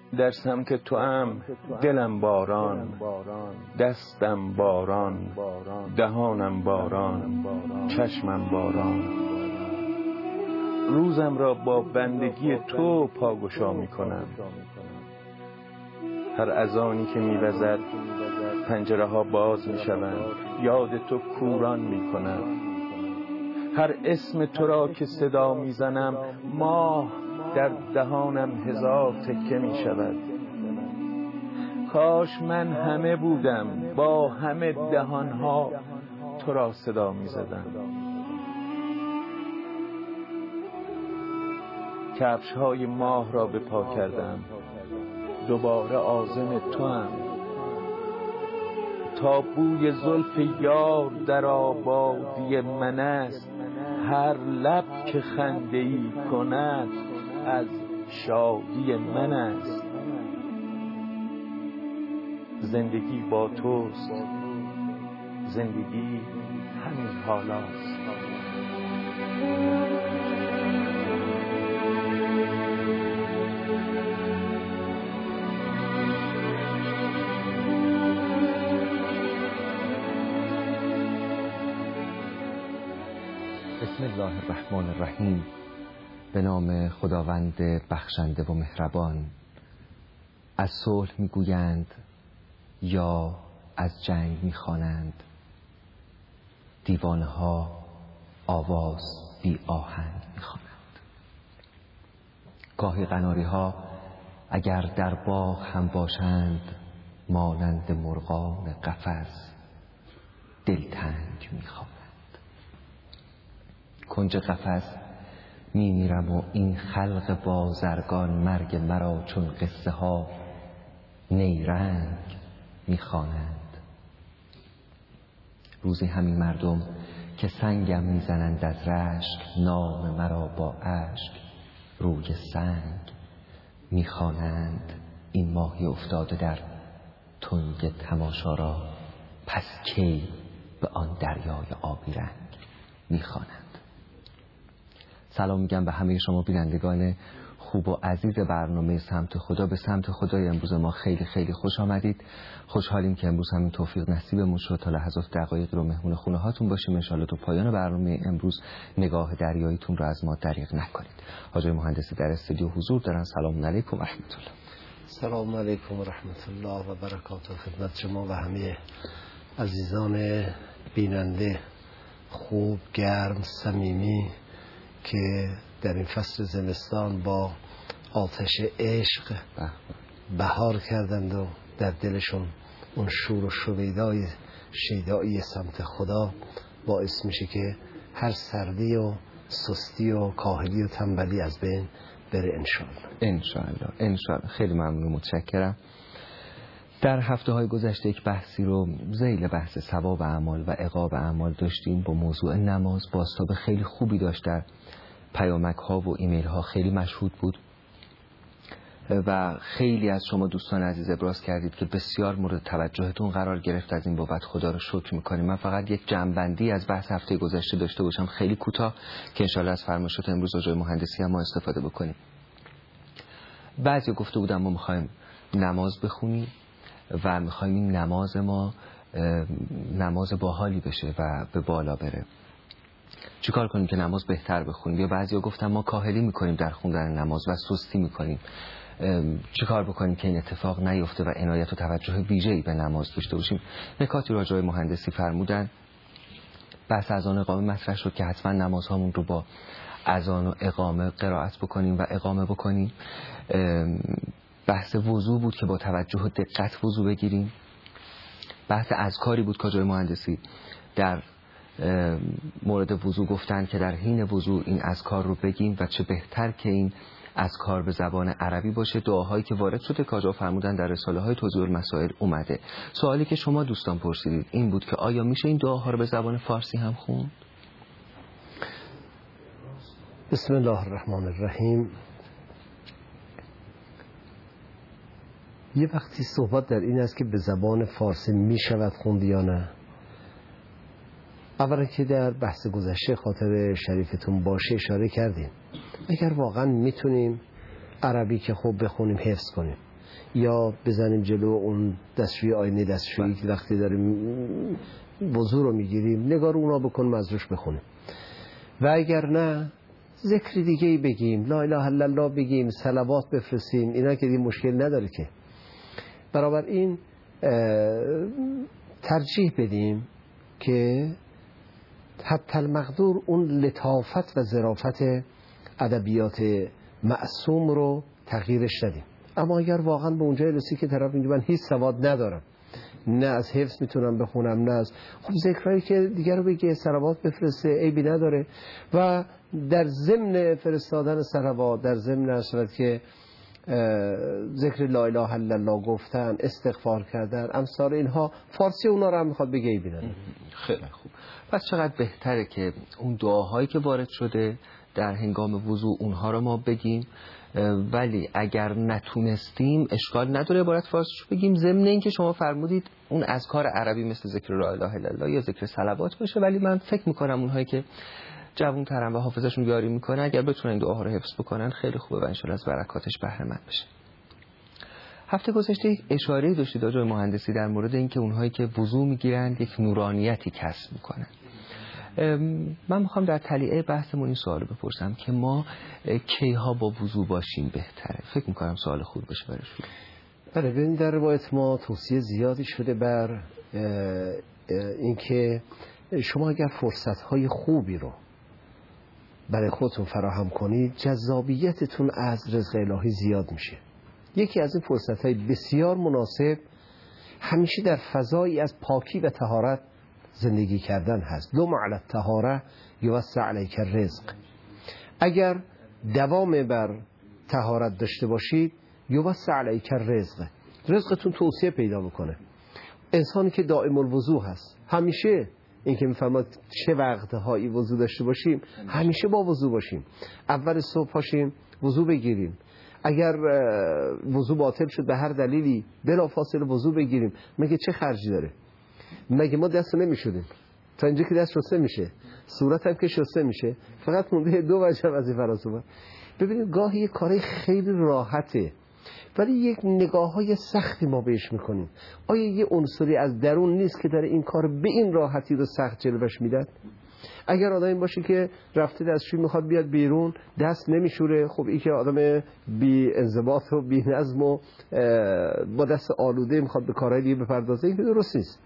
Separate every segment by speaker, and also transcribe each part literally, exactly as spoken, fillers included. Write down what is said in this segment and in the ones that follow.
Speaker 1: در سمت تو ام دلم باران، دستم باران، دهانم باران، چشمم باران. روزم را با بندگی تو پاگشا می کنم. هر اذانی که می وزد پنجره ها باز می شوند، یاد تو کوران می کنم. هر اسم تو را که صدا می زنم ماه در دهانم هزار تکه می شود. کاش من همه بودم با همه دهانها تو را صدا می زدم. کفش های ماه را به پا کردم، دوباره عازم تو هم. تا بوی زلف یار در آبادی من است، هر لب که خنده ای کند از شادی من است. زندگی با توست، زندگی همین حالاست.
Speaker 2: بسم الله الرحمن الرحیم. به نام خداوند بخشنده و مهربان. از صلح میگویند یا از جنگ میخوانند، دیوانه ها آواز بی آهنگ میخوانند. گاهی قناری ها اگر در باغ هم باشند، مانند مرغان قفس دلتنگ میخوانند. کنج قفس می میرم و این خلق بازرگان مرگ مرا چون قصه ها نیرنگ می خوانند. روزی همین مردم که سنگم می زنند از رشک، نام مرا با اشک روی سنگ می خوانند. این ماهی افتاده در تنگ تماشا را، پس کی به آن دریای آبی رنگ می خوانند. سلام میگم به همه شما بینندگان خوب و عزیز برنامه سمت خدا. به سمت خدای امروز ما خیلی خیلی خوش آمدید. خوشحالیم که امروز همین توفیق نصیبمون شد تا لحظات دقایق رو مهمون خونه هاتون باشیم. ان شاءالله تا پایان برنامه امروز نگاه دریاییتون رو از ما دریغ نکنید. حاج مهندسی در استودیو حضور دارن. سلام علیکم و رحمت الله.
Speaker 3: سلام علیکم و رحمت الله و برکاته خدمت شما و همه عزیزان بیننده خوب، گرم، صمیمی که در این فصل زمستان با آتش عشق بهار کردند و در دلشون اون شور و شویدای شیدایی سمت خدا باعث میشه که هر سردی و سستی و کاهلی و تنبلی از بین بره انشاءالله.
Speaker 2: انشاءالله انشاءالله. خیلی ممنون، متشکرم. در هفته های گذشته یک بحثی رو ذیل بحث ثواب اعمال و عقاب اعمال داشتیم با موضوع نماز. بازتاب خیلی خوبی داشت، در پیامک ها و ایمیل ها خیلی مشهود بود و خیلی از شما دوستان عزیز ابراز کردید که بسیار مورد توجهتون قرار گرفت. از این بابت خدا رو شکر میکنیم. من فقط یک جمع‌بندی از بحث هفته گذشته داشته باشم خیلی کوتاه که انشاءالله از فرمایشات امروز آقای مهندسی هم ما استفاده بکنیم. بعضی گفته بودم ما میخوایم نماز بخونیم و میخوایم این نماز ما نماز باحالی بشه و به بالا بره. چیکار کنیم که نماز بهتر بخونیم؟ یا بعضیا گفتن ما کاهلی میکنیم در خوندن نماز و سستی میکنیم. چیکار بکنیم که این اتفاق نیفته و عنایت و توجه ویژه‌ای به نماز داشته باشیم؟ نکاتی راجع به مهندسی فرمودن. بحث اذان و اقامه مطرح شد که حتما نمازهامون رو با اذان و اقامه قرائت بکنیم و اقامه بکنیم. بحث وضو بود که با توجه و دقت وضو بگیریم. بحث اذکاری بود که جای مهندسی در مورد وضو گفتن که در حین وضو این اذکار رو بگیم و چه بهتر که این اذکار به زبان عربی باشه. دعاهایی که وارد شده که آقا فرمودن در رساله های توضیح المسائل اومده. سوالی که شما دوستان پرسیدید این بود که آیا میشه این دعاها رو به زبان فارسی هم خوند؟
Speaker 3: بسم الله الرحمن الرحیم. یه وقتی صحبت در این است که به زبان فارسی می شود خوند یا نه. اولا که در بحث گذشته خاطر شریفتون باشه اشاره کردیم اگر واقعا میتونیم عربی که خوب بخونیم حفظ کنیم یا بزنیم جلو اون دستشویی آینه دستشویی که وقتی داریم وضو رو میگیریم نگار اونا بکنیم از روش بخونیم. و اگر نه ذکر دیگه ای بگیم، لا اله الا الله بگیم، صلوات بفرستیم، اینا که دیگه مشکل نداره که. برابر این ترجیح بدیم که حتی المقدور اون لطافت و ظرافت ادبیات معصوم رو تغییرش ندیم. اما اگر واقعا به اونجای رسی که طرف میگه من هیچ سواد ندارم، نه از حفظ میتونم بخونم، نه از خب ذکرایی که دیگر رو بگه، صلوات بفرسته، عیبی نداره. و در ضمن فرستادن صلوات، در ضمن اصلا که ذکر لا اله الا الله گفتن، استغفار کردن، امثال اینها، فارسی اونا رو هم میخواد بگه عیبی نداره.
Speaker 2: خیلی خوب. پس چقدر بهتره که اون دعاهایی که وارد شده در هنگام وضوء اونها رو ما بگیم، ولی اگر نتونستیم اشکال نداره عبارت فارسیشو بگیم، ضمن اینکه شما فرمودید اون اذکار عربی مثل ذکر لا اله الا الله یا ذکر صلوات باشه. ولی من فکر میکنم اونهایی که جوان ترن و حافظشون بیاری میکنه اگر بتونن این دعاها رو حفظ بکنن خیلی خوبه و انشالله از برکاتش بهره مند بشه. هفته گذشته یک اشاره داشتید آقای مهندسی در مورد اینکه اونهایی که وضو میگیرن یک نورانیتی کسب میکنن. من میخوام در تلیعه بحثمون این سوالو بپرسم که ما کیها با وضو باشیم بهتره؟ فکر میکنم سوال خوب باشه برای شما.
Speaker 3: بله، ببین در روایت ما توصیه زیادی شده بر اینکه شما اگر فرصت‌های خوبی رو برای خودتون فراهم کنید جذابیتتون از رزق الهی زیاد میشه. یکی از این فرصت‌های بسیار مناسب همیشه در فضایی از پاکی و طهارت زندگی کردن هست. دم علی الطهاره یوسع علیک الرزق. اگر دوام بر طهارت داشته باشید یوسع علیک الرزق، رزقتون توسعه پیدا میکنه. انسانی که دائم الوضو هست، همیشه این که میفهمد چه وقتهایی وضو داشته باشیم، همیشه با وضو باشیم. اول صبح پاشیم وضو بگیریم، اگر وضو باطل شد به هر دلیلی بلافاصله وضو بگیریم. مگه چه خرجی داره؟ مگه ما دست نمیشودیم؟ تا اینجا که دست شسته میشه، صورت هم که شسته میشه، فقط مونده دو وجه از این فراسوبر. ببینید گاهی یک کاری خیلی راحته ولی یک نگاه های سختی ما بهش میکنیم. آیا یه عنصری از درون نیست که داره این کار به این راحتی رو سخت جلوش میداد؟ اگر آدم این باشه که رفته دستشویی میخواد بیاد بیرون دست نمیشوره، خب این که آدم بی انضباط و بی نظم و با دست آلوده میخواد به کارهای دیگه بپردازه، این که درست نیست.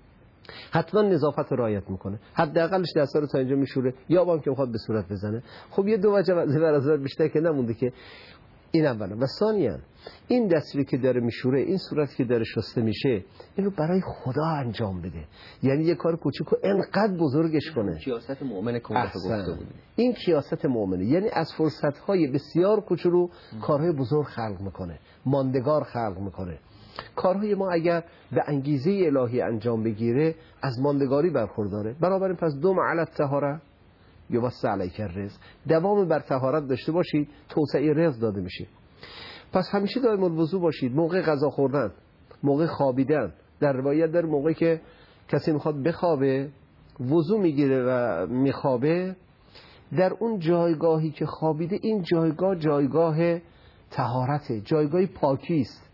Speaker 3: حتما نظافت رو رعایت میکنه، حداقلش دستا رو تا اینجا میشوره، یا با هم که میخواد به صورت بزنه. خب یه دو وجه از بیشتر که نمونده که این اولا. و ثانیا این دستی که داره میشوره، این صورتی که داره شسته میشه، اینو برای خدا انجام بده. یعنی یه کار کوچیکو انقدر بزرگش کنه.
Speaker 2: کیاست مؤمنه که اون گفته بود.
Speaker 3: این کیاست مؤمنه، یعنی از فرصت‌های بسیار کوچولو کارهای بزرگ خلق میکنه، ماندگار خلق میکنه. کارهای ما اگر به انگیزه الهی انجام بگیره از ماندگاری برخورداره. بنابراین پس دوم علی الطهاره یوسع علیک الرزق، دوام بر طهارت داشته باشید توسعه رزق داده میشه. پس همیشه دائم الوضو باشید. موقع غذا خوردن، موقع خوابیدن، در روایت در موقعی که کسی میخواد بخوابه وضو میگیره و میخوابه، در اون جایگاهی که خوابیده این جایگاه جایگاه طهارته، جایگاه پاکی است،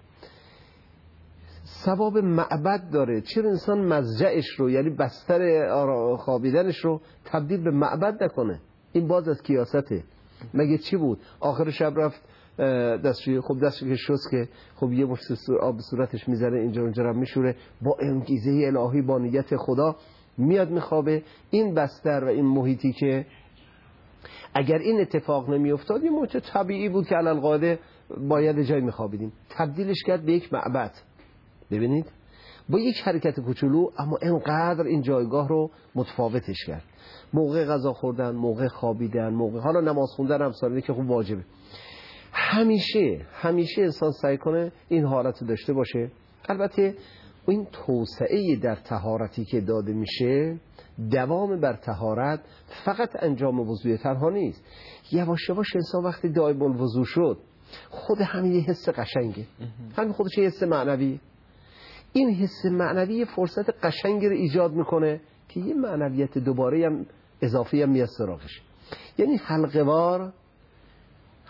Speaker 3: ثواب معبد داره. چرا انسان مضجعش رو یعنی بستر خوابیدنش رو تبدیل به معبد نکنه؟ این باز از کیاسته. مگه چی بود؟ آخر شب رفت دستشویی، خب دستشویی شست که خب یه مشت آب به صورتش میزنه، اینجا اونجا رو میشوره، با انگیزه الهی با نیت خدا میاد میخوابه. این بستر و این محیطی که اگر این اتفاق نمیافتاد یه محیط طبیعی بود که علالقاعده باید جای میخوابیدیم، تبدیلش کرد به یک معبد. ببینید با یک حرکت کوچولو اما اینقدر این جایگاه رو متفاوتش کرد. موقع غذا خوردن، موقع خوابیدن، موقع حالا نماز خوندن هم سالیده که خوب واجبه. همیشه همیشه انسان سعی کنه این حالت داشته باشه. البته این توسعه در طهارتی که داده میشه، دوام بر طهارت فقط انجام وضوء تنها نیست. یواش یواش انسان وقتی دائم الوضو شد خود همین یه حس قشنگه، همین خودش یه حس معنوی. این حس معنوی فرصت قشنگی رو ایجاد میکنه که یه معنویت دوباره هم اضافی هم میاد سراغش. یعنی حلقه‌وار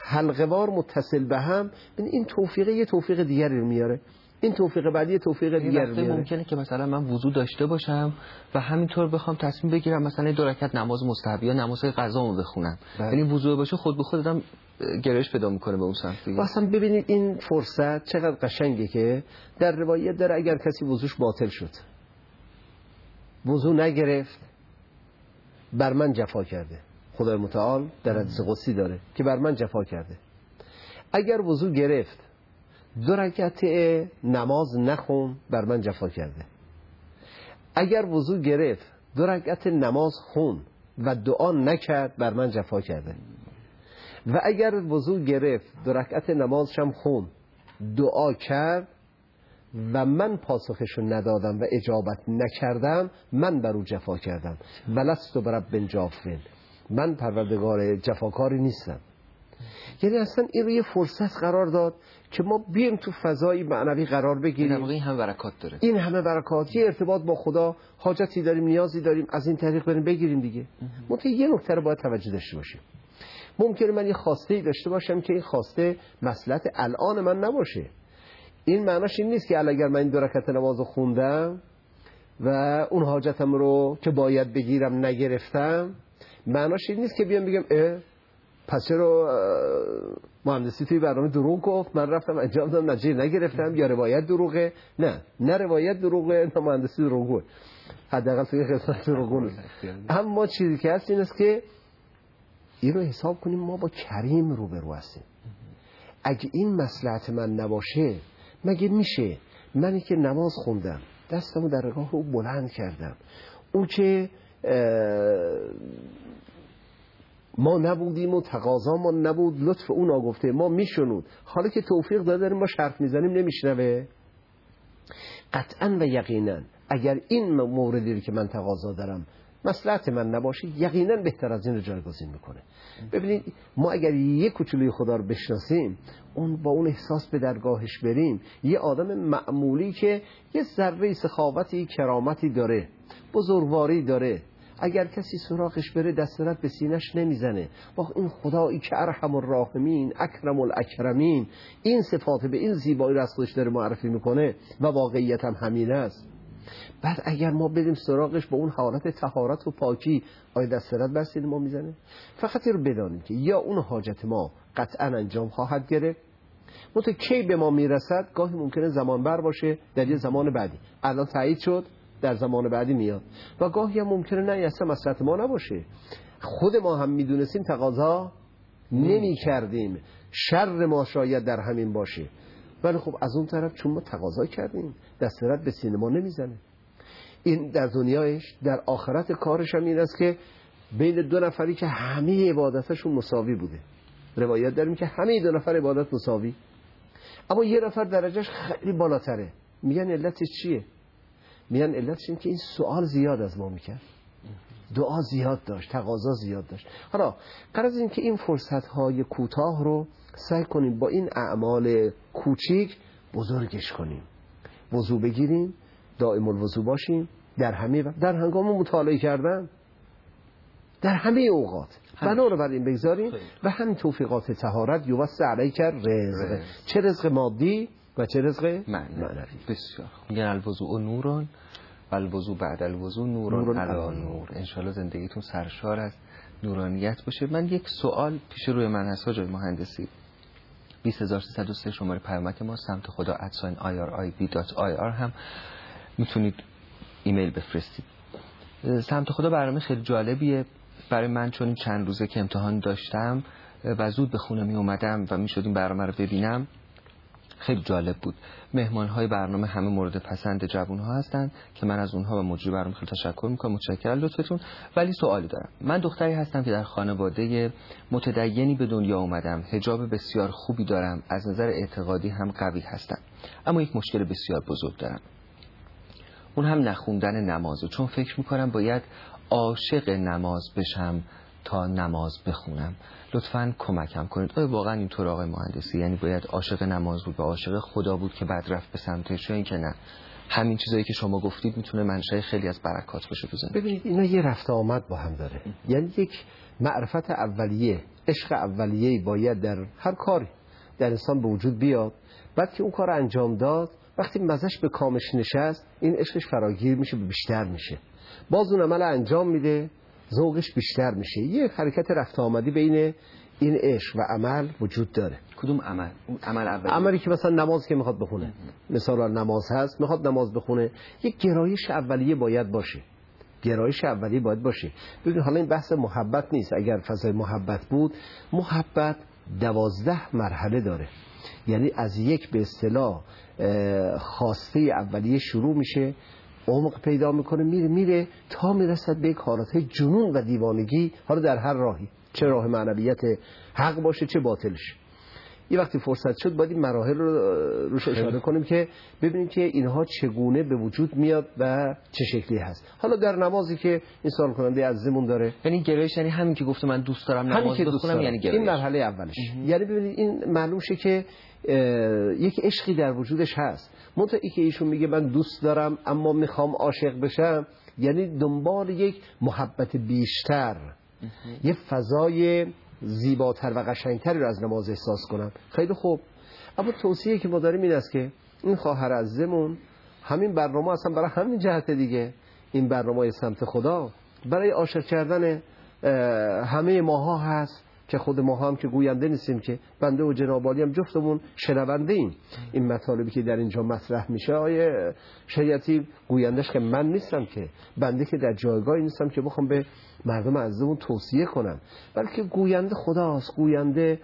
Speaker 3: حلقه‌وار متصل به هم، این توفیق یه توفیق دیگری رو میاره، این توفیق بعدی یه توفیق دیگری رو میاره.
Speaker 2: ممکنه که مثلا من وضو داشته باشم و همینطور بخوام تصمیم بگیرم مثلا دو رکعت نماز مستحب یا نماز قضامو بخونم، یعنی وضو باشه خود به خود آدم گرایش پیدا میکنه به اون سمت دیگه.
Speaker 3: مثلا ببینید این فرصت چقدر قشنگه که در روایت داره اگر کسی وضوش باطل شد، وضو نگرفت، بر من جفا کرده. خدای متعال در حدیث قدسی داره که بر من جفا کرده. اگر وضو گرفت دو رکعت نماز نخون، بر من جفا کرده. اگر وضو گرفت دو رکعت نماز خون و دعا نکرد، بر من جفا کرده. و اگر وضو گرفت دو رکعت نمازشم خون، دعا کرد و من پاسخشو ندادم و اجابت نکردم، من بر او جفا کردم. ولست برب جافین، من پروردگار جفاکاری نیستم. یعنی اصلا این رو یه فرصت قرار داد که ما بیایم تو فضای معنوی قرار بگیریم.
Speaker 2: این همه برکات داره،
Speaker 3: این همه برکات، یه ارتباط با خدا، حاجتی داریم، نیازی داریم، از این طریق بریم بگیریم دیگه. منتها یه نکته رو باید توجه داشته باشیم. ممکنه من یه خواسته‌ای داشته باشم که این خواسته مصلحت الان من نباشه. این معناش این نیست که اگر من این دو رکعت نمازو خوندم و اون حاجتم رو که باید بگیرم نگرفتم، معناش این نیست که بیام بگم اه پس چرا مهندسی توی برنامه دروغ گفت، من رفتم انجام دادم نتیجه نگرفتم، یا روایت دروغه. نه، نه روایت دروغه، نه مهندسی دروغه، حداقل توی قسمت دروغه. اما چیزی که هست این است که این رو حساب کنیم ما با کریم روبرو هستیم. اگه این مصلحت من نباشه، مگه میشه منی که نماز خوندم، دستمو در رگاه رو بلند کردم، اون که ما نبودیم و تقاضامون نبود، لطف اون آگفته ما میشنود، حالا که توفیق داده داریم ما حرف میزنیم نمیشنوه؟ قطعا و یقینا اگر این موردی رو که من تقاضا دارم مصلحت من نباشه، یقینا بهتر از این رو جایگزین میکنه. ببینید ما اگر یک کوچولوی خدا رو بشناسیم، اون با اون احساس به درگاهش بریم، یه آدم معمولی که یه ذره سخاوتی، کرامتی داره، بزرگواری داره، اگر کسی سراغش بره دست رد به سینش نمیزنه. با این خدایی که ارحم الراحمین اکرم الاکرمین، این صفات به این زیبایی را از خودش داره معرفی میکنه و واقعیت هم همین است. بعد اگر ما بریم سراغش با اون حالت طهارت و پاکی، آیا دست رد بر سینه ما میزنه؟ فقط این رو بدانیم که یا اون حاجت ما قطعا انجام خواهد گرفت، منتها کی به ما میرسد گاهی ممکنه زمان بر باشه، در یه زمان بعدی الان تایید شد در زمان بعدی میاد، و گاهی هم ممکنه نه اصلا مصلحت ما نباشه، خود ما هم میدونستیم تقاضا نمی کردیم، شر ما شاید در همین باشه، ولی خب از اون طرف چون ما تقاضا کردیم دست رد به سینه ما نمیزنه. این در دنیایش، در آخرت کارش هم این است که بین دو نفری که همه عبادتشون مساوی بوده، روایت داریم که همه دو نفر عبادت مساوی، اما یه نفر درجهش خیلی بالاتره، میگن علتش چیه؟ میگن علتش این که این سوال زیاد از ما میکرد، دعا زیاد داشت، تقاضا زیاد داشت. حالا غرض این که این فرصت‌های کوتاه رو سعی کنیم با این اعمال کوچیک بزرگش کنیم. وضو بگیریم، دائم الوضو باشیم، در همه در هنگام مطالعه کردن، در همه اوقات بنا رو بر این بگذاریم و همین توفیقات طهارت یوسع علیک رزق، چه رزق مادی و چه رزق معنوی.
Speaker 2: بسیار میگن الوضوء نورون و الوضوء بعد الوضوء نورون علی نور. انشالله زندگیتون سرشار از نورانیت باشه. من یک سوال پیش روی من هست حاج مهندسی. بیست هزار سیصد و سه شماره پیامک ما، سمت خدا ات آی آر آی بی دات آی آر هم میتونید ایمیل بفرستید. سمت خدا برنامه خیلی جالبیه برای من، چون چند روزه که امتحان داشتم و زود به خونه می اومدم و میشد این برنامه رو ببینم، خیلی جالب بود. مهمان‌های برنامه همه مورد پسند جوان‌ها هستن که من از اونها و مجری برنامه خیلی تشکر می‌کنم، متشکرم لطفتون. ولی سوالی دارم. من دختری هستم که در خانواده متدینی به دنیا اومدم، حجاب بسیار خوبی دارم، از نظر اعتقادی هم قوی هستم، اما یک مشکل بسیار بزرگ دارم، اون هم نخوندن نمازه. چون فکر می‌کنم باید عاشق نماز بشم تا نماز بخونم. لطفاً کمکم کنید. آیا واقعا اینطور آقای مهندسی؟ یعنی باید عاشق نماز بود و عاشق خدا بود که بعد رفت به سمتش، یا این که نه همین چیزایی که شما گفتید میتونه منشأ خیلی از برکات باشه تو زندگی؟
Speaker 3: ببینید اینا یه رفت آمد با هم داره. یعنی یک معرفت اولیه، عشق اولیه‌ای باید در هر کاری در انسان به وجود بیاد. بعد که اون کار انجام داد، وقتی مزش به کامش نشست، این عشقش فراگیر میشه، بیشتر میشه. باز اون عمل انجام میده، ذوقش بیشتر میشه. یه حرکت رفت آمدی بین این عشق و عمل وجود داره.
Speaker 2: کدوم عمل؟ اون عمل اولی،
Speaker 3: عملی که مثلا نماز که میخواد بخونه، مثلا نماز هست، میخواد نماز بخونه، یک گرایش اولیه باید باشه. گرایش اولیه باید باشه. ببین حالا این بحث محبت نیست. اگر فضای محبت بود، محبت دوازده مرحله داره. یعنی از یک به اصطلاح خواسته اولیه شروع میشه، عمق پیدا میکنه، میره میره تا میرسد به یک حالت جنون و دیوانگی، حالا در هر راهی، چه راه معنویت حق باشه چه باطلش. یه وقتی فرصت شد باید این مراحل رو روش اشاره کنیم که ببینیم که اینها چگونه به وجود میاد و چه شکلی هست. حالا در نمازی که این سوال کننده عزیزمون داره،
Speaker 2: یعنی گرایش یعنی همین که گفته من دوست دارم نماز بخونم، یعنی گرایش.
Speaker 3: این مرحله اولش. یعنی ببینید این معلوم شه که یک عشقی در وجودش هست. منتها ای که ایشون میگه من دوست دارم اما میخوام عاشق بشم، یعنی دنبال یک محبت بیشتر، یه فضای زیباتر و قشنگتری رو از نماز احساس کنم. خیلی خوب، اما توصیه که ما داریم این است که این خواهر عزیزمون همین برنامه اصلا برای همین جهت دیگه، این برنامه سمت خدا برای عاشق کردن همه ماها هست که خود ما هم که گوینده نیستیم، که بنده و جناب عالی هم جفتمون شنونده ایم. این مطالبی که در اینجا مطرح میشه آیه شریعتی گویندش که من نیستم، که بنده که در جایگاهی نیستم که بخوام به مردم عزیزمون توصیه کنم، بلکه گوینده خداست، گوینده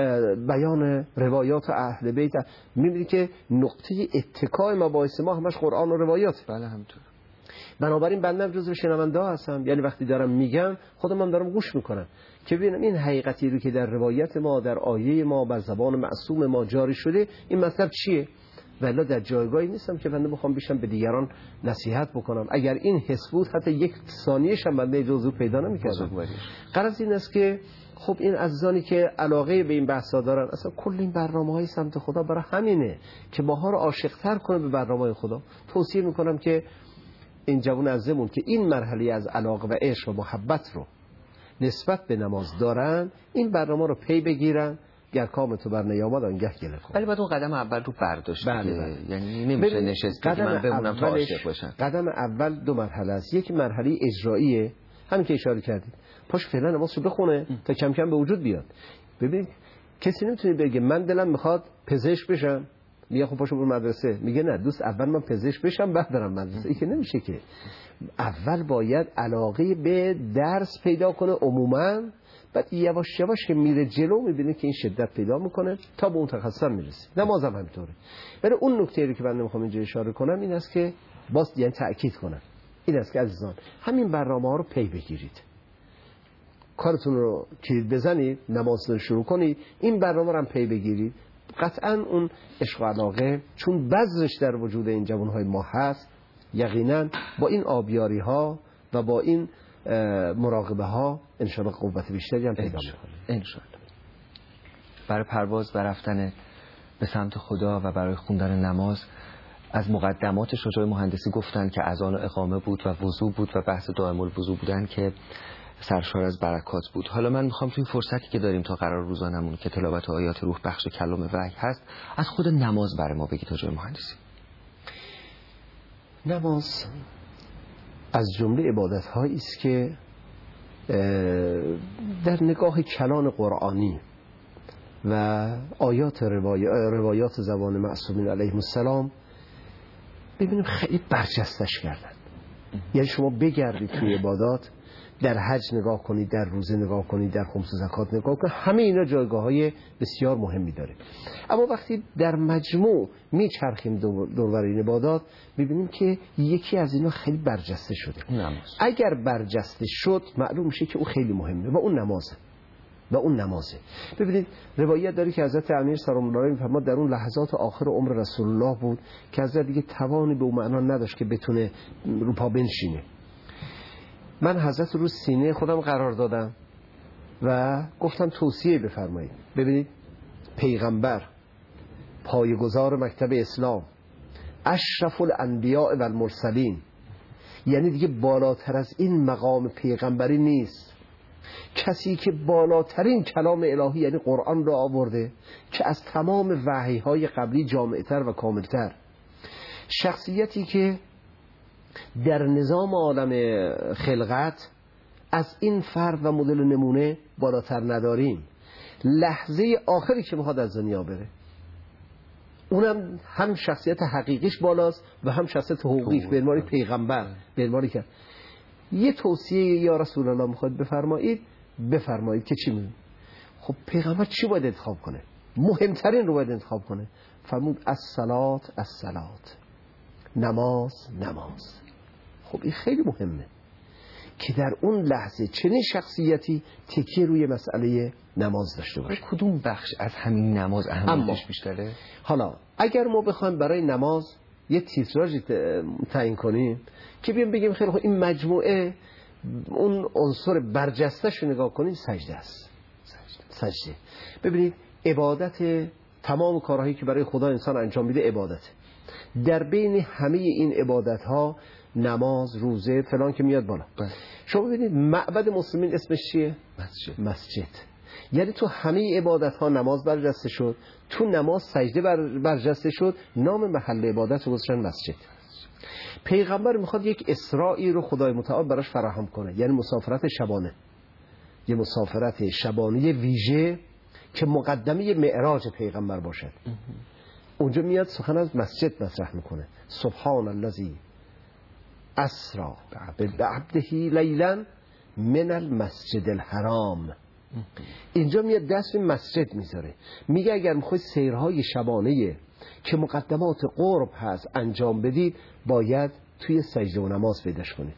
Speaker 3: بیان روایات اهل بیت. میبینی که نقطه اتکای مباحث ما همش قرآن و روایات.
Speaker 2: بله همینطور.
Speaker 3: بنابراین بنده هم جزو شنونده ها هستم، یعنی وقتی دارم میگم خودم هم دارم گوش میکنم که ببینم این حقیقتی رو که در روایت ما، در آیه ما، بر زبان معصوم ما جاری شده، این مطلب چیه. ولی در جایگاهی نیستم که بنده بخوام بیشم به دیگران نصیحت بکنم. اگر این حس بود حتی یک ثانیه‌ش هم بنده اجازه پیدا نمی‌کردم. غرض این است که خب این عزیزانی که علاقه به این بحثا دارن، اصلا کل این برنامه‌های سمت خدا برای همینه که ماها رو عاشق‌تر کنه به برنامه‌های خدا. توصیه میکنم که این جوان عزیزمون که این مرحله از علاقه و عشق و محبت رو نسبت به نماز دارن، این برنامه رو پی بگیرن. گر کام تو بر نیامد آنگه گله کن.
Speaker 2: ولی بعد اون قدم اول رو برداشت.
Speaker 3: بله بله.
Speaker 2: یعنی نمیشه نشست که من بمونم تا عاشق باشم.
Speaker 3: قدم اول دو مرحله است. یک مرحله اجراییه، همین که اشاره کردید، پاش فعلا نمازشو بخونه ام. تا کم کم به وجود بیاد. ببین کسی نمیتونه بگه من دلم میخواد پزشک بشم، میگه خب پاشو برو مدرسه، میگه نه دوست اول من پزشک بشم بعد برم مدرسه. این که نمیشه که. اول باید علاقه به درس پیدا کنه عموما، بعد یواش یواش که میره جلو میبینه که این شدت پیدا میکنه تا به اون تخصص میرسه. نمازم همینطوره. ولی اون نکته رو که من نمیخوام اینجا اشاره کنم این است که باز یعنی تأکید کنم این است که عزیزان همین برنامه ها رو پی بگیرید، کارتون رو کلید بزنید، نماز رو شروع کنید، این برنامه رو هم پی بگیرید. قطعا اون عشق و علاقه چون بذرش در وجود این جوانهای ما هست، یقینا با این آبیاری ها و با این مراقبه ها انشاءالله قوت بیشتری هم پیدا میکنه.
Speaker 2: انشاءالله. برای پرواز و رفتن به سمت خدا و برای خوندن نماز از مقدمات شجاع مهندسی گفتن که اذان و اقامه بود و وضو بود و بحث دائم الوضو بودن که سرشار از برکات بود. حالا من میخوام تو این فرصتی که داریم تا قرار روزانمون که تلاوت آیات روح بخش کلام وحی هست، از خود نماز برای ما بگید شجاع مهندسی.
Speaker 3: نماز از جمله عبادت هایی است که در نگاه کلان قرآنی و آیات روای... روایات زبان معصومین علیهم السلام ببینیم خیلی برجستش کردن. یعنی شما بگردید توی عبادات، در حج نگاه کنید، در روزه نگاه کنید، در خمس و زکات نگاه کنید، همه اینا جایگاه های بسیار مهمی داره. اما وقتی در مجموع میچرخیم دور این عبادات ببینیم که یکی از اینا خیلی برجسته شده.
Speaker 2: نماز.
Speaker 3: اگر برجسته شد معلوم میشه که اون خیلی مهمه و اون نمازه. و اون نمازه. ببینید روایت داره که حضرت امیر سلام الله علیه میفرماد در اون لحظات آخر عمر رسول الله بود که حضرت دیگه توانی به اون معنا نداشت که بتونه رو پا بنشینه. من حضرت رو سینه خودم قرار دادم و گفتم توصیه بفرمایید. ببینید پیغمبر، پایه‌گذار مکتب اسلام، اشرف الانبیاء و المرسلین، یعنی دیگه بالاتر از این مقام پیغمبری نیست. کسی که بالاترین کلام الهی یعنی قرآن را آورده که از تمام وحی‌های قبلی جامعتر و کاملتر، شخصیتی که در نظام عالم خلقت از این فرد و مدل نمونه بالاتر نداریم. لحظه آخری که میخواد از دنیا بره، اونم هم شخصیت حقیقیش بالاست و هم شخصیت حقوقیش به عنوان پیغمبر به عنوان که یه توصیه یا رسول الله میخواد بفرمایید بفرمایید که چی میگه؟ خب پیغمبر چی باید انتخاب کنه؟ مهمترین رو باید انتخاب کنه. فرمود الصلاة الصلاة، نماز نماز. خب این خیلی مهمه که در اون لحظه چنین شخصیتی تکیه روی مسئله نماز داشته باشه.
Speaker 2: کدوم بخش از همین نماز اهمیتش بیشتره؟
Speaker 3: حالا اگر ما بخوایم برای نماز یه تیتراژی تعیین کنیم که بیام بگیم خیلی خوب این مجموعه اون عنصر برجسته‌ش رو نگاه کنیم، سجده است. سجده. سجده. ببینید عبادت، تمام کارهایی که برای خدا انسان انجام میده عبادته. در بین همه این عبادت ها نماز، روزه، فلان که میاد بالا. بله. شما ببینید معبد مسلمین اسمش چیه؟
Speaker 2: مسجد.
Speaker 3: مسجد. یعنی تو همه عبادت ها نماز برجسته شد، تو نماز سجده بر برجسته شد، نام محل عبادت رو گذاشتن مسجد. پیغمبر میخواد یک اسرائی رو خدای متعال براش فراهم کنه، یعنی مسافرت شبانه، یه مسافرت شبانه ویژه که مقدمه معراج پیغمبر باشد. اونجا میاد سخن از مسجد مطرح میکنه. سبحان الذی اسری بعبده لیلا من المسجد الحرام. اینجا میاد دست به مسجد میذاره، میگه اگر میخواید سیرهای شبانه که مقدمات قرب هست انجام بدید باید توی سجده و نماز پیداش کنید.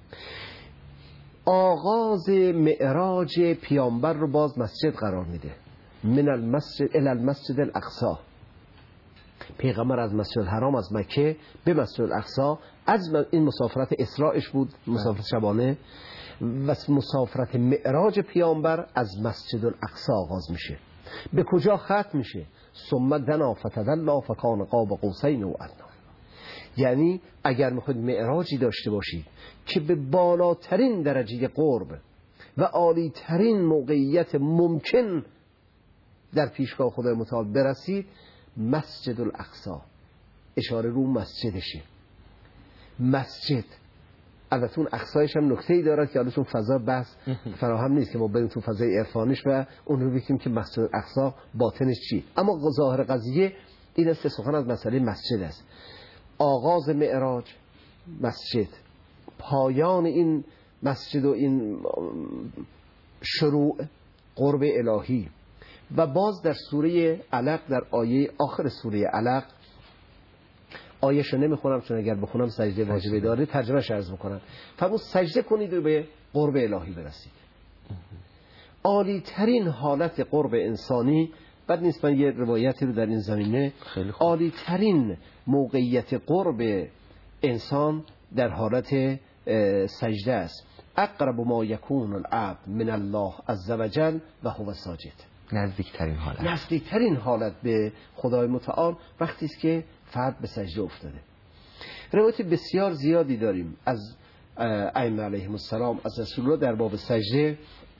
Speaker 3: آغاز معراج پیامبر رو باز مسجد قرار میده. من المسجد الی المسجد الاقصی. پیغمبر از مسجد الحرام از مکه به مسجد الاقصی، از این مسافرت اسرائش بود، مسافرت شبانه، و مسافرت معراج پیامبر از مسجد الاقصی آغاز میشه. به کجا ختم میشه؟ ثم دنا فتدلی فکان قاب قوسین و ادنی. یعنی اگر میخواید معراجی داشته باشید که به بالاترین درجه قرب و عالی ترین موقعیت ممکن در پیشگاه خدای متعال برسید، مسجد الاقصی، اشاره رو مسجدشه. مسجد البته اون اقصایش هم نکته‌ای دارد که البته اون فضا بحث فراهم نیست که ما بریم تو فضای عرفانیش و اون رو بگیم که مسجد الاقصی باطنش چی. اما ظاهر قضیه این است که سخن از مسئله مسجد است. آغاز معراج مسجد، پایان این مسجد و این شروع قرب الهی. و باز در سوره علق، در آیه آخر سوره علق، آیه‌شو نمیخونم چون اگر بخونم سجده واجبه داره، ترجمه‌اش عرض میکنم. فرمود سجده کنید و به قرب الهی برسید. عالی ترین حالت قرب انسانی، بعد نیست من یه روایتی رو در این زمینه، عالی ترین موقعیت قرب انسان در حالت سجده است. اقرب ما یکون العبد من الله عز وجل و هو ساجد.
Speaker 2: نزدیکترین حالت
Speaker 3: نزدیکترین حالت به خدای متعال وقتی است که فرد به سجده افتاده. روایت بسیار زیادی داریم از ائمه علیهم السلام، از رسول الله در باب سجده.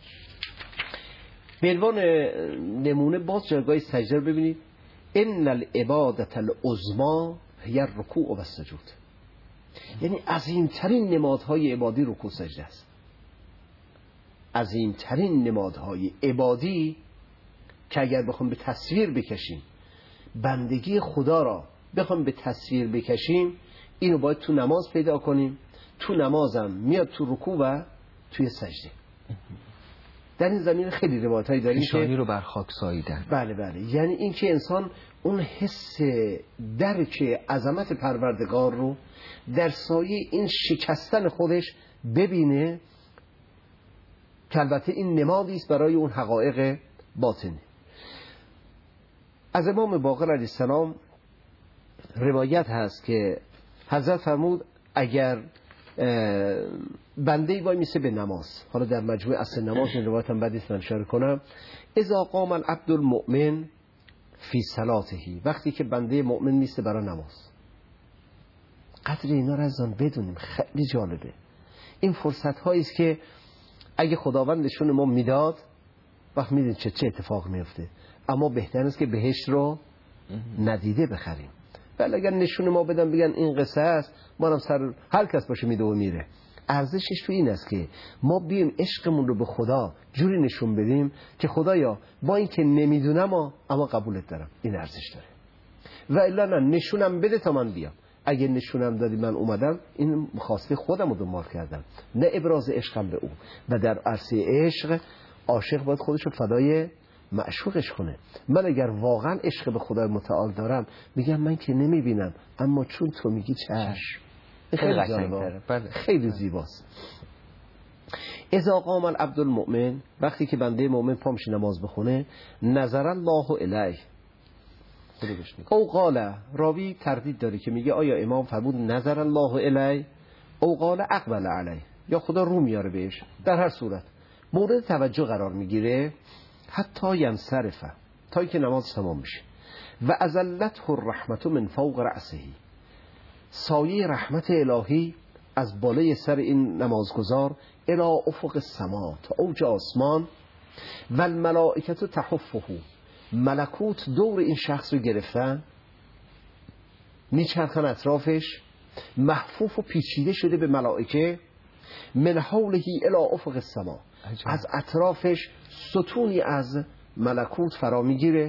Speaker 3: به عنوان نمونه باز جایگاه سجده رو ببینید. ان العبادة العظمی هی الرکوع و السجود. یعنی عظیمترین نمادهای عبادی رکوع سجده است. عظیمترین نمادهای عبادی که اگر بخوام به تصویر بکشیم، بندگی خدا را بخوام به تصویر بکشیم، اینو باید تو نماز پیدا کنیم. تو نمازم میاد تو رکوع و توی سجده. در این زمینه خیلی روایتایی داریم که
Speaker 2: پیشانی رو بر خاک ساییدن.
Speaker 3: بله بله، یعنی این که انسان اون حس درک عظمت پروردگار رو در سایه این شکستن خودش ببینه، که البته این نمادی است برای اون حقایق باطنی. از امام باقر علیه السلام روایت هست که حضرت فرمود اگر بنده‌ای وای میسه به نماز، حالا در مجموع اصل نماز این روایت هم بعد من اشاره کنم، اذا قام العبد المؤمن فی صلاته، وقتی که بنده مؤمن میسه برای نماز. قدر اینا رو از آن بدونیم، خیلی جالبه. این فرصت هایی است که اگه خداوند نشون ما میداد وقت میدونید چه چه اتفاق میفته، اما بهتر است که بهشت رو ندیده بخریم. ولی اگر نشون ما بدن بگن این قصه است، ما هم سر هر کس باشه میده و میره. ارزشش تو این است که ما بیایم عشقمون رو به خدا جوری نشون بدیم که خدایا با این که نمیدونم اما قبولت دارم، این ارزش داره. و الا نه، نشونم بده تا من بیام. اگه نشونم دادی من اومدم، این خواسته خودم رو دنبال کردم، نه ابراز عشقم به او. و در عرصه عشق عاشق باید خودش رو فدای معشوقش کنه. من اگر واقعا عشق به خدای متعال دارم میگم من که نمیبینم، اما چون تو میگی چشم. خیلی قشنگه، خیلی زیباست. اذا قام العبد المؤمن، وقتی که بنده مؤمن پا میشه نماز بخونه، نظر الله الیه او قال، راوی تردید داره که میگه آیا امام فرمود نظر الله الیه او قال اقبل علیه، یا خدا رو میاره بهش. در هر صورت مورد توجه قرار میگیره حتی ینصرفه، تا اینکه نماز تمام میشه. و ازلته الرحمت من فوق رأسه، سایه رحمت الهی از بالای سر این نمازگزار الی افق السما، تا اوج آسمان. و الملائکه تحفه، ملکوت دور این شخص رو گرفتن، میچرخن اطرافش، محفوف و پیچیده شده به ملائکه. من حوله الی افق السما، از اطرافش ستونی از ملکوت فرا میگیره.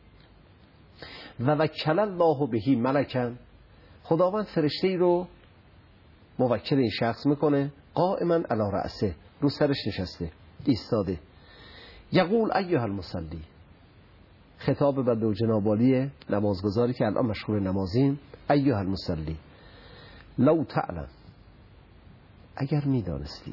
Speaker 3: و وکل الله بهی ملکن، خداوند فرشته‌ای رو موکل این شخص میکنه، قائما علی رأسه، رو سرش نشسته ایستاده. یقول ایها المصلی، خطاب به دو جنابالی نمازگزاری که الان مشغول نمازین، ایها المصلی لو تعلم، اگر میدانستی،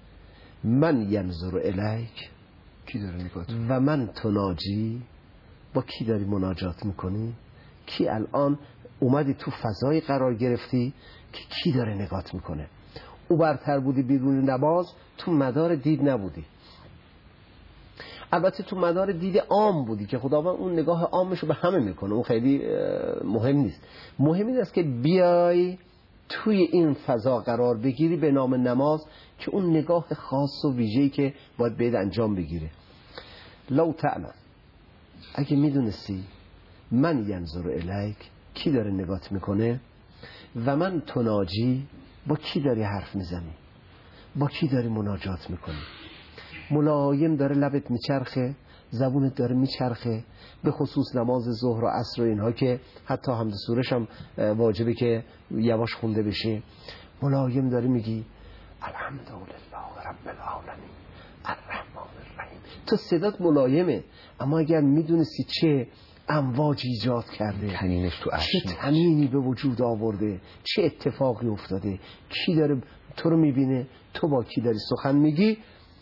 Speaker 3: من ینظر الیک،
Speaker 2: کی داره نگات
Speaker 3: و من تناجی، با کی داری مناجات میکنی، کی الان اومدی تو فضای قرار گرفتی که کی داره نگات میکنه. او برتر بودی بیرون نماز، تو مدار دید نبودی. البته تو مدار دید عام بودی که خداوند اون نگاه عامشو به همه میکنه، اون خیلی مهم نیست. مهم این است که بیای توی این فضا قرار بگیری به نام نماز، که اون نگاه خاص و ویژه‌ای که باید باید انجام بگیره. لو تعلم، اگه میدونستی، من ینظر الیک، کی داره نگات میکنه، و من تناجی، با کی داری حرف میزنی، با کی داری مناجات میکنی. ملایم داره لبت میچرخه، زبونت داره میچرخه، به خصوص نماز ظهر و عصر و اینها که حتی حمد سورش هم واجبه که یواش خونده بشه. ملایم داره میگی الحمدلله رب العالمین الرحمن الرحیم. تو صدات ملایمه، اما اگر میدونستی چه امواج ایجاد کرده،
Speaker 2: تنینش تو
Speaker 3: چه تنینی به وجود آورده، چه اتفاقی افتاده، کی داره تو رو میبینه، تو با کی داری سخن میگی،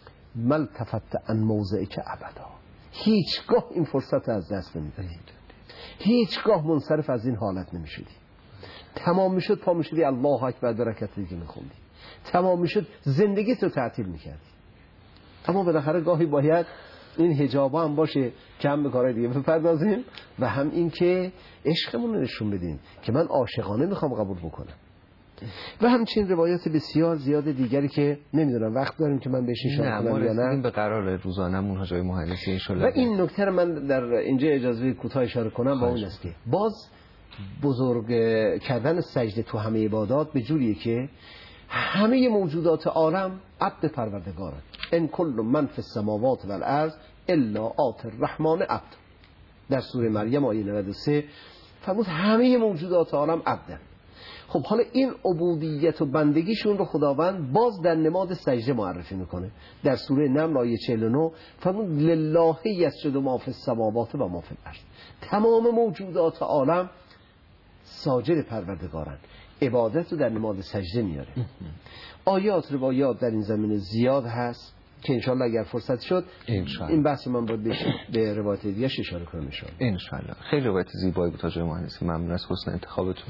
Speaker 3: ملتفت عن موضعک ابدا، هیچگاه این فرصت از دست نمیدی، هیچگاه منصرف از این حالت نمیشدی. تمام میشد پا میشدی الله اکبر در رکعت دیگه میخوندی، تمام میشد زندگی تو تعطیل میکردی. اما بالاخره گاهی باید این حجابا هم باشه که هم به کارهای دیگه بپردازیم و هم این که عشقمون رو نشون بدیم که من عاشقانه میخوام قبول بکنم. و همچنین روایات بسیار زیاد دیگری که نمیدونم وقت داریم که من بهش اشاره کنم یا نه.
Speaker 2: به قرار روزانمون حاجای مهندسی ان شاء الله.
Speaker 3: و این نکته رو من در اینجا اجازه کوتاه اشاره کنم، با اون است که باز بزرگ کردن سجده تو همه عبادات به جوریه که همه موجودات عالم عبد پروردگارن. ان کل من فی السماوات و الارض الا آتی الرحمن عبد. در سوره مریم آیه نود و سه فرمود همه موجودات عالم عبدن. خب حالا این عبودیت و بندگیشون رو خداوند باز در نماد سجده معرفی میکنه. در سوره نمل آیه چهل و نه فرمود لله یسجد ما فی السماوات و ما فی الارض. تمام موجودات عالم ساجد پروردگارن، عبادت رو در نماد سجده میاره. آیات روایات در این زمینه زیاد هست که انشالله اگر فرصت شد انشالله. این بحث من باید به روایت دیگه اشاره کنم انشالله.
Speaker 2: انشالله. خیلی روایت زیبایی بود حاج مهندسی، ممنون از حسن انتخابتون.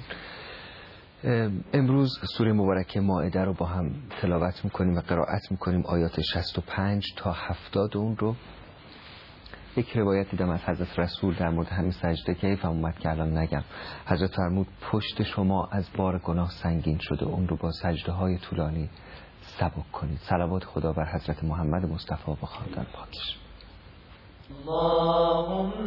Speaker 2: امروز سوره مبارکه مائده رو با هم تلاوت میکنیم و قرائت میکنیم، آیات شصت و پنج تا هفتاد اون رو. یک روایت دیدم از حضرت رسول در مورد همین سجده که حیفم اومد که الان نگم. حضرت فرمود پشت شما از بار گناه سنگین شده، اون رو با سجده های طولانی سبک کنید. صلوات خدا بر حضرت محمد مصطفی و خاندان پاکش.
Speaker 4: اللهم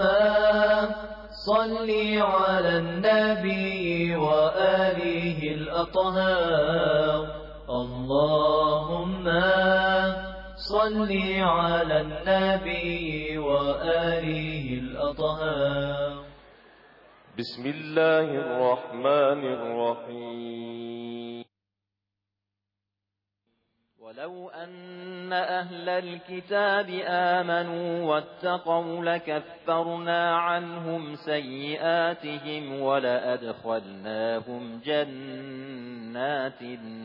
Speaker 4: صل على النبي وآله الأطهار. اللهم صل على النبي وآله الأطهار.
Speaker 5: بسم الله الرحمن الرحيم.
Speaker 4: ولو أن أهل الكتاب آمنوا واتقوا لكفرنا عنهم سيئاتهم ولأدخلناهم جنات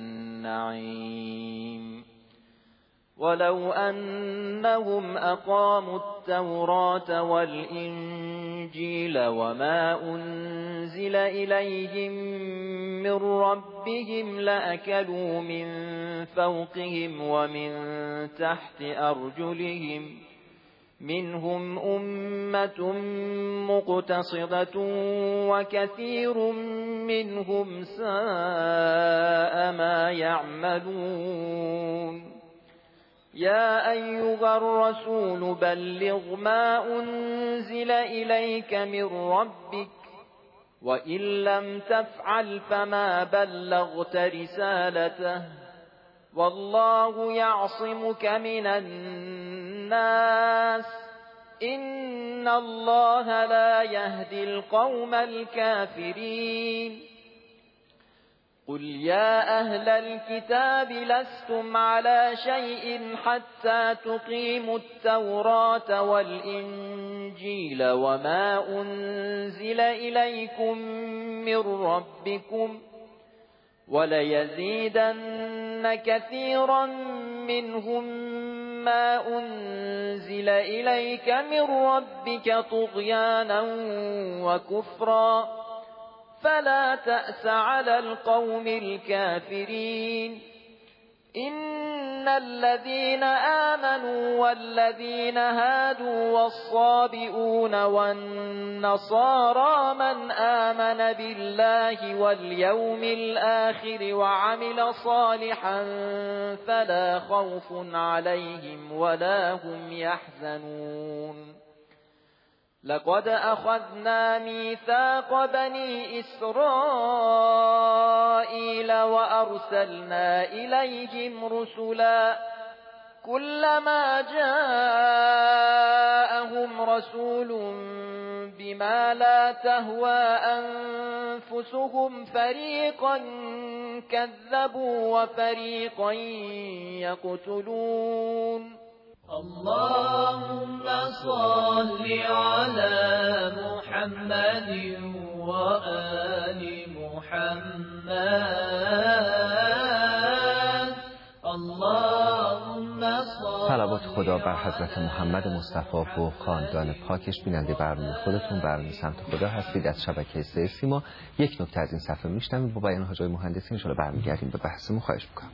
Speaker 4: النعيم. ولو أنهم أقاموا التوراة والإنجيل وما أنزل إليهم من ربهم لأكلوا من فوقهم ومن تحت أرجلهم منهم أمة مقتصدة وكثير منهم ساء ما يعملون. يا أيها الرسول بلغ ما أنزل إليك من ربك وإن لم تفعل فما بلغت رسالته والله يعصمك من الناس إن الله لا يهدي القوم الكافرين. قل يا أهل الكتاب لستم على شيء حتى تقيموا التوراة والإنجيل وما أنزل إليكم من ربكم وليزيدن كثيرا منهم ما أنزل إليك من ربك طغيانا وكفرا فلا تأس على القوم الكافرين. إن الذين آمنوا والذين هادوا والصابئون والنصارى من آمن بالله واليوم الآخر وعمل صالحا فلا خوف عليهم ولا هم يحزنون. لقد أخذنا ميثاق بني إسرائيل وأرسلنا إليهم رسلا كلما جاءهم رسول بما لا تهوى أنفسهم فريقا كذبوا وفريقا يقتلون. اللهم صل على محمد وآل محمد. اللهم صل.
Speaker 2: صلوات خدا بر حضرت محمد مصطفی و خاندان پاکش. بیننده برنامه خودتون برنامه سمت خدا هستید از شبکه سه سیما. یک نکته از این صفحه میشنویم با بیان حاج مهندسی ان شاءالله برمیگردیم به بحثمون. خواهش می‌کنم.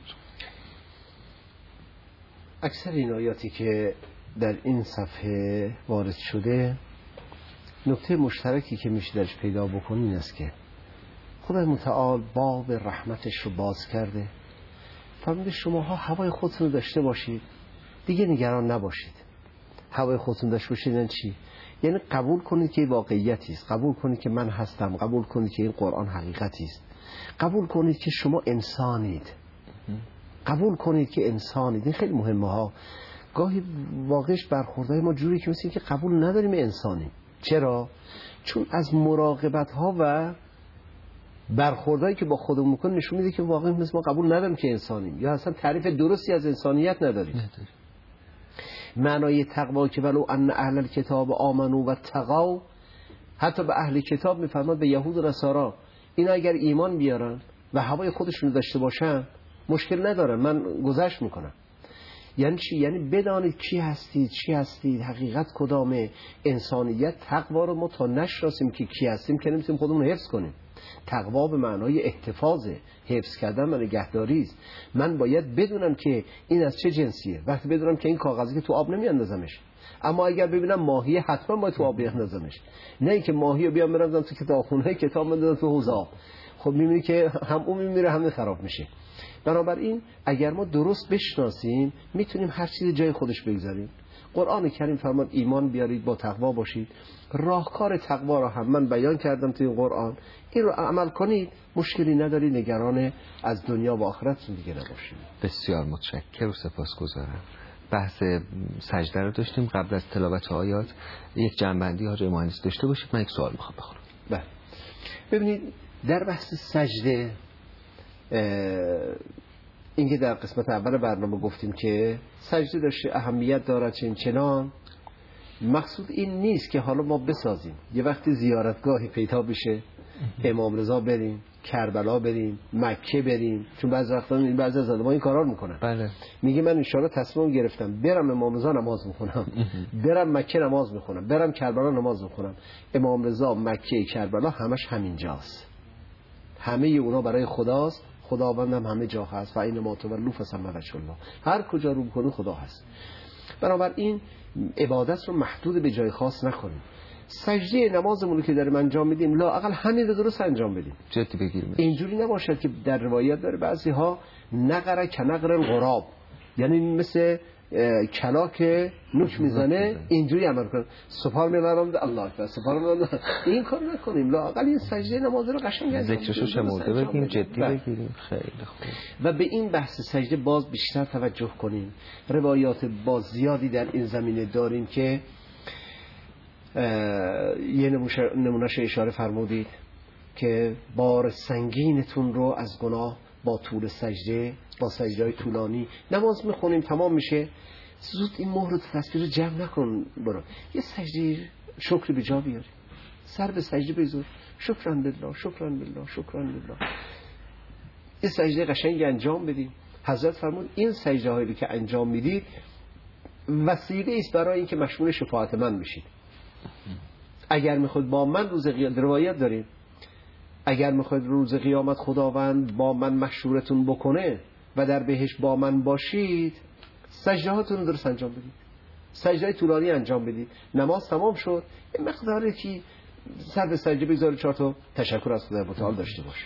Speaker 3: اکثر این آیاتی که در این صفحه وارد شده نکته مشترکی که میشه درش پیدا بکنین این است که خدای متعال باب رحمتش رو باز کرده. فرموده شماها هوای خودتون رو داشته باشید دیگه نگران نباشید. هوای خودتون داشته باشید یعنی چی؟ یعنی قبول کنید که واقعیتی است، قبول کنید که من هستم، قبول کنید که این قرآن حقیقتی است، قبول کنید که شما انسانید، قبول کنید که انسانید. این خیلی مهمه ها. گاهی واقعش برخوردهای ما جوری که مثل که قبول نداریم انسانیم. چرا؟ چون از مراقبت ها و برخوردهایی که با خودمون میکنیم نشون میده که واقعا مثل ما قبول نداریم که انسانیم یا اصلا تعریف درستی از انسانیت نداریم. نداریم. معنای تقوا که ولو ان اهل الکتاب آمنو و تقوا، حتی به اهل کتاب میفرماد به یهود و نصارا اینا اگر ایمان بیارن و هوای خودشون رو داشته باشن مشکل ندارن، من گذشت میکنم. یعنی چی؟ یعنی بدانید کی هستید، چی هستید، حقیقت کدامه. انسانیت تقوا رو ما تا نشناسیم که کی هستیم که نمیتونیم خودمون رو حفظ کنیم. تقوا به معنای احتفاظه، حفظ کردن و نگهداری است. من باید بدونم که این از چه جنسیه. وقتی بدونم که این کاغذی که تو آب نمیاندازمش، اما اگر ببینم ماهی حتما باید تو آب بیاندازمش، نه اینکه ماهی رو بیام بندازم تو کتابخونه کتاب بندازم تو حوض آب. خب میبینی که هم اون میمیره هم خراب میشه. بنابراین اگر ما درست بشناسیم میتونیم هر چیز جای خودش بگذاریم. قرآن کریم فرمود ایمان بیارید با تقوا باشید. راهکار تقوا را هم من بیان کردم توی قرآن، این رو عمل کنید مشکلی نداری، نگران از دنیا و آخرتتون دیگه نباشید.
Speaker 2: بسیار متشکرم و سپاسگزارم. بحث سجده رو داشتیم. قبل از تلاوت آیات یک جنبندی حاج مهندس داشته باشید، من یک سوال میخوام بخونم.
Speaker 3: بله ببینید در بحث سجده اینکه در قسمت اول برنامه گفتیم که سجده داشته اهمیت دارد چنین چنان، مقصود این نیست که حالا ما بسازیم یه وقتی زیارتگاهی پیدا بشه امام رضا بریم، کربلا بریم، مکه بریم، چون بعضی وقتا این بعضی از آدم‌ها این کارا رو میکنن.
Speaker 2: بله.
Speaker 3: میگه من ان شاء الله تصمیم گرفتم برم امام رضا نماز میخونم، برم مکه نماز میخونم، برم کربلا نماز میخونم. امام رضا، مکه، کربلا همش همینجاست، همه اونا برای خداست، خداوندم همه جا هست و این ما تولوا فثم وجه الله، هر کجا رو بکنی خدا هست. بنابراین عبادت رو محدود به جای خاص نکنیم. سجده نمازمون رو که داریم انجام میدیم لااقل همین رو درست انجام بدیم،
Speaker 2: جدی بگیریم.
Speaker 3: اینجوری نباشد که در روایت داره بعضی ها نقره کنقر الغراب، یعنی مثل کلاک نوک میزنه اینجوری عمل کنه، سپار میبرم الله اکبر، سپار میبرم. این کار نکنیم، لااقل این سجده نماز رو قشنگ انجام بدیم،
Speaker 2: ذکرشو شمرده بگیم، جدی بگیریم. خیلی خوب.
Speaker 3: و به این بحث سجده باز بیشتر توجه کنیم. روایات باز زیادی در این زمینه داریم که یه نمونهش اشاره فرمودید که بار سنگینتون رو از گناه با طول سجده، با سجده‌های طولانی نماز میخونیم تمام میشه، زود این مهر و تصویر رو جمع نکن، برو یه سجده شکر به جا بیاری، سر به سجده بذار، شکران بالله شکران بالله شکران بالله، این سجده قشنگ انجام بدید. حضرت فرمود این سجده هایی که انجام میدید وسیله است برای اینکه مشمول شفاعت من بشید. اگر میخواید با من روز قیامت، روایت داریم، اگر میخواید روز قیامت خداوند با من محشورتون بکنه و در بهشت با من باشید، سجده هاتون رو درست انجام بدید، سجده طولانی انجام بدید. نماز تمام شد، این مقداری که سر به سجده بگذارید، چهار تا تشکر از خدای متعال داشته باشه.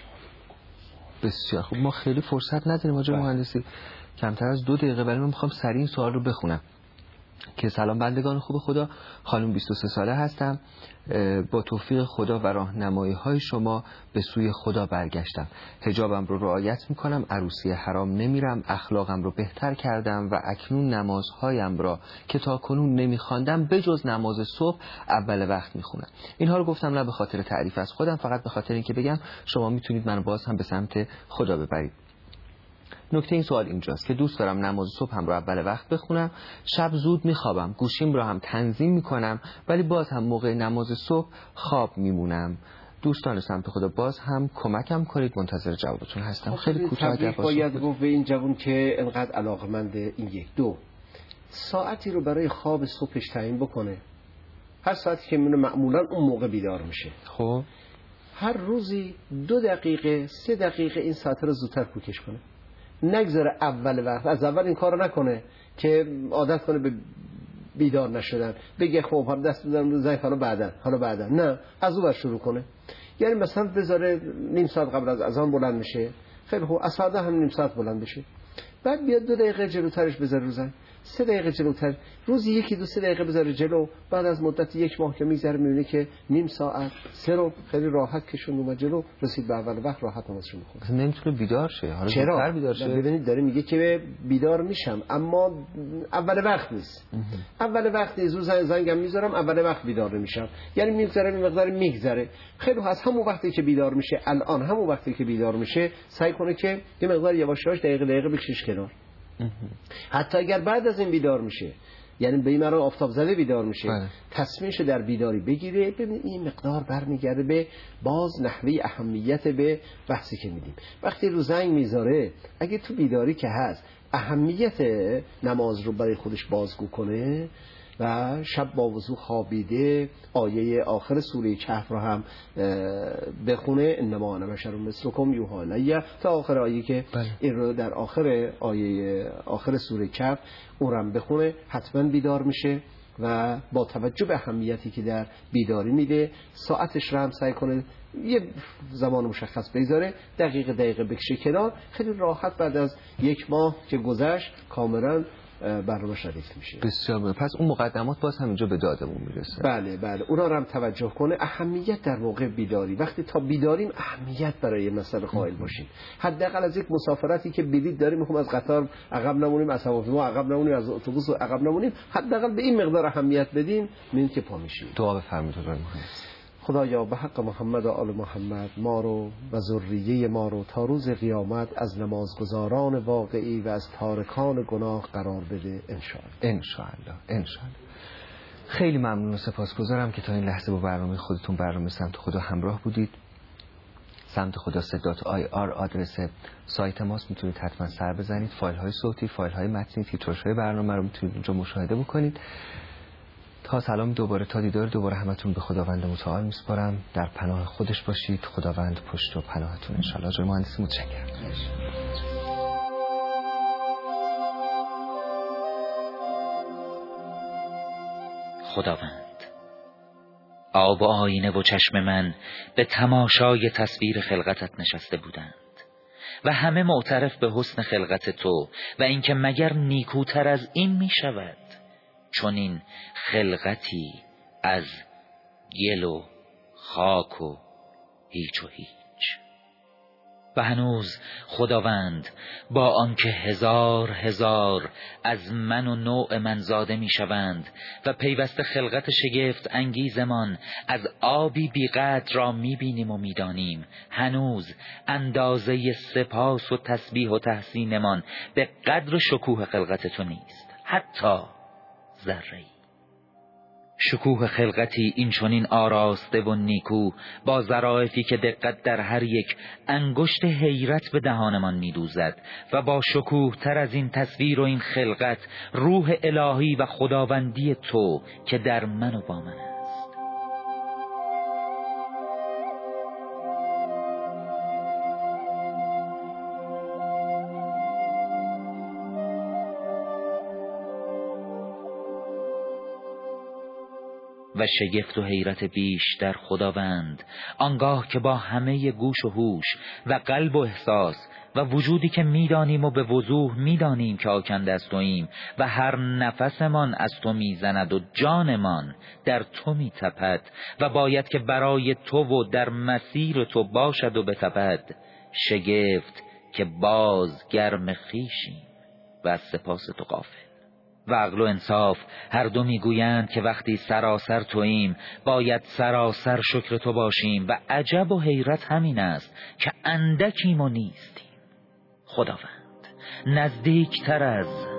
Speaker 2: بسیار خوب. ما خیلی فرصت نداریم آقای مهندسی، کمتر از دو دقیقه، ولی من میخوام سریع این سوال رو بخونم که سلام بندگان خوب خدا، خانم بیست و سه ساله هستم، با توفیق خدا و راهنمایی های شما به سوی خدا برگشتم، حجابم رو رعایت میکنم، عروسی حرام نمیرم، اخلاقم رو بهتر کردم و اکنون نمازهایم را که تا کنون نمیخواندم به جز نماز صبح اول وقت میخونم. اینها رو گفتم نه به خاطر تعریف از خودم، فقط به خاطر اینکه بگم شما میتونید منو باز هم به سمت خدا ببرید. نکته این سوال اینجاست که دوست دارم نماز صبح هم رو اول وقت بخونم، شب زود میخوابم، گوشیم رو هم تنظیم میکنم، ولی باز هم موقع نماز صبح خواب میمونم. دوستان سمت خدا باز هم کمکم کنید، منتظر جوابتون هستم. خیلی کوتاه اگر
Speaker 3: باید گفت به این جوان که انقدر علاقمند این یک دو ساعتی رو برای خواب صبحش تعیین بکنه، هر ساعتی که معمولا اون موقع بیدار میشه.
Speaker 2: خب
Speaker 3: هر روزی دو دقیقه سه دقیقه این ساعت رو زودتر کوکش کنه، نگذاره اول وقت، از اول این کارو نکنه که عادت کنه به بیدار نشدن، بگه خب هم دست بزنم رو زنگ حالا بعدن حالا بعدن، نه، از اون شروع کنه. یعنی مثلا بذاره نیم ساعت قبل از اذان بلند میشه، خیلی خوب، از ساعت هم نیم ساعت بلند بشه، بعد بیاد دو دقیقه جلوترش بذاره رو زنگ، سه دقیقه جلوتر، روزی یکی دو سه دقیقه بذاره جلو، بعد از مدت یک ماه که میذاره میبینه که نیم ساعت سه رو خیلی راحت کشون اومد جلو، رسید به اول وقت راحت نمازشو میخونه.
Speaker 2: اصلا نمیتونه بیدار شه. حالا
Speaker 3: چرا
Speaker 2: بیدار شه؟
Speaker 3: ببینید داره میگه که بیدار میشم اما اول وقت نیست. اول وقت نیست، روز زنگم میذارم اول وقت بیدار نمیشم، یعنی میگذره مقدار میگذره. خیلی از همون وقتی که بیدار میشه، الان همون وقتی که بیدار میشه سعی کنه که یه مقدار یواش یواش دقیقه دقیقه بکشش کنار. حتی اگر بعد از این بیدار میشه، یعنی به این مرا آفتاب زده بیدار میشه، بله. تصمیمش در بیداری بگیره. ببین این مقدار برمیگرده به باز نحوه اهمیت به بحثی که میدیم. وقتی رو زنگ میذاره، اگه تو بیداری که هست اهمیت نماز رو برای خودش بازگو کنه و شب با وضو خوابیده آیه آخر سوره کهف رو هم بخونه، انما انا بشر مثلکم یوحی الی، تا آخر آیه که بله. این رو در آخر آیه آخر سوره کهف اون رو هم بخونه، حتما بیدار میشه و با توجه به اهمیتی که در بیداری میده ساعتش رو هم سعی کنه یه زمان مشخص بگذاره، دقیقه دقیقه بکشه کنار، خیلی راحت بعد از یک ماه که گذشت کاملا برنامه شریف میشه.
Speaker 2: بسیار مهم. پس اون مقدمات باز همینجا به دادمون میرسه.
Speaker 3: بله بله، اونا رو هم توجه کنه. اهمیت در موقع بیداری، وقتی تا بیداریم اهمیت برای مسئله قائل باشیم. حداقل از یک مسافرتی که بلیط داریم، میخوام از قطار عقب نمونیم، از هواپیما عقب نمونیم، از اتوبوس عقب نمونیم، حداقل به این مقدار اهمیت بدیم، میبینید که پا میشیم.
Speaker 2: دعا بفرمایید آقای مهندس.
Speaker 3: خدایا به حق محمد و آل محمد ما رو و ذریه ما رو تا روز قیامت از نمازگزاران واقعی و از تارکان گناه قرار بده انشاءالله.
Speaker 2: انشاءالله انشاءالله. خیلی ممنون و سپاسگزارم که تا این لحظه با برنامه خودتون برنامه سمت خدا همراه بودید. سمت خدا سه دات آی آر آدرس سایت ماست، میتونید حتما سر بزنید. فایل های صوتی، فایل های متنی، تیتراژ های برنامه رو میتونید اونجا مشاهده بکنید. تا سلام دوباره، تا دیدار دوباره، همتون به خداوند متعال میسپارم. در پناه خودش باشید. خداوند پشت و پناهتون انشالله. آقای مهندس متشکرم.
Speaker 6: خداوند، آب و آینه و چشم من به تماشای تصویر خلقتت نشسته بودند و همه معترف به حسن خلقت تو و اینکه مگر نیکوتر از این می شود چون این خلقتی از گل و خاک و هیچ و هیچ. و هنوز خداوند با آنکه هزار هزار از من و نوع من زاده می شوند و پیوسته خلقت شگفت انگیزمان از آبی بیقدر را می بینیم و می دانیم، هنوز اندازه سپاس و تسبیح و تحسینمان به قدر شکوه خلقت تو نیست، حتی ذره‌ای. شکوه خلقتی این چنین آراسته و نیکو با ظرافی که دقت در هر یک انگشت حیرت به دهانمان می‌دوزد و با شکوه تر از این تصویر و این خلقت روح الهی و خداوندی تو که در من و با من است. و شگفت و حیرت بیش در خداوند آنگاه که با همه گوش و هوش و قلب و احساس و وجودی که میدانیم و به وضوح میدانیم که آکنده از توییم و هر نفسمان از تو میزند و جانمان در تو میتپد و باید که برای تو و در مسیر تو باشد و بتپد، شگفت که باز گرم خویشیم و از سپاس تو غافل. و عقل و انصاف هر دو میگویند که وقتی سراسر توییم باید سراسر شکر تو باشیم و عجب و حیرت همین است که اندکیم و نیستیم. خداوند، نزدیکتر از